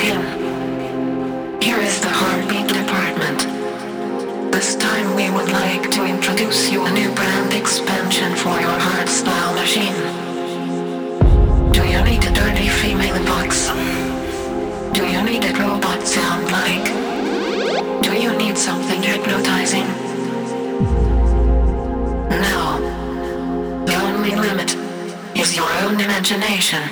begin. Here is the Heartbeat Department. This time we would like to introduce you a new brand expansion for your hardstyle machine. Do you need a dirty female box? Do you need a robot sound like? Do you need something hypnotizing? No. The only limit is your own imagination.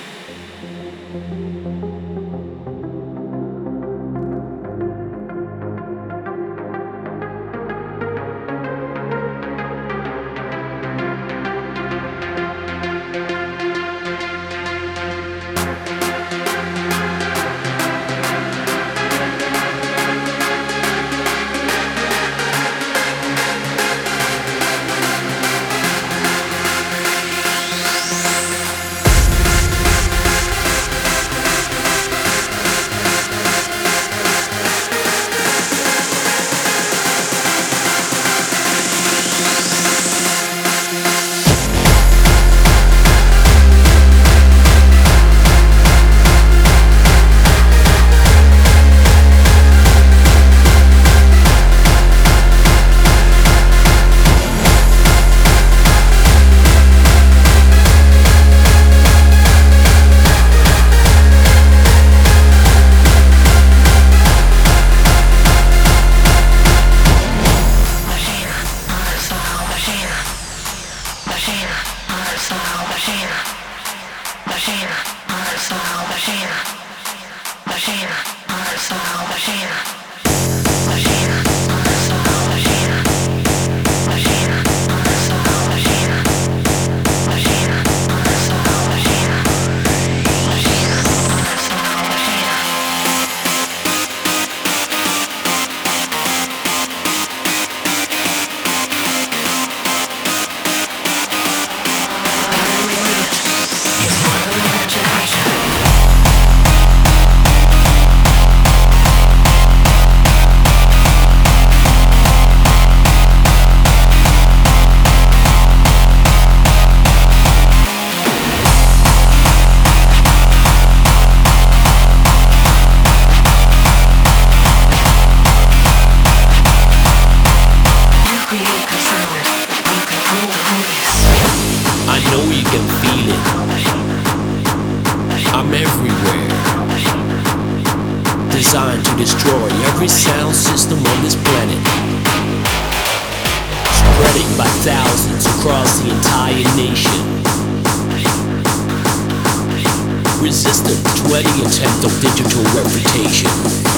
Designed to destroy every sound system on this planet, spreading by thousands across the entire nation. Resistant to any attempt of digital reputation.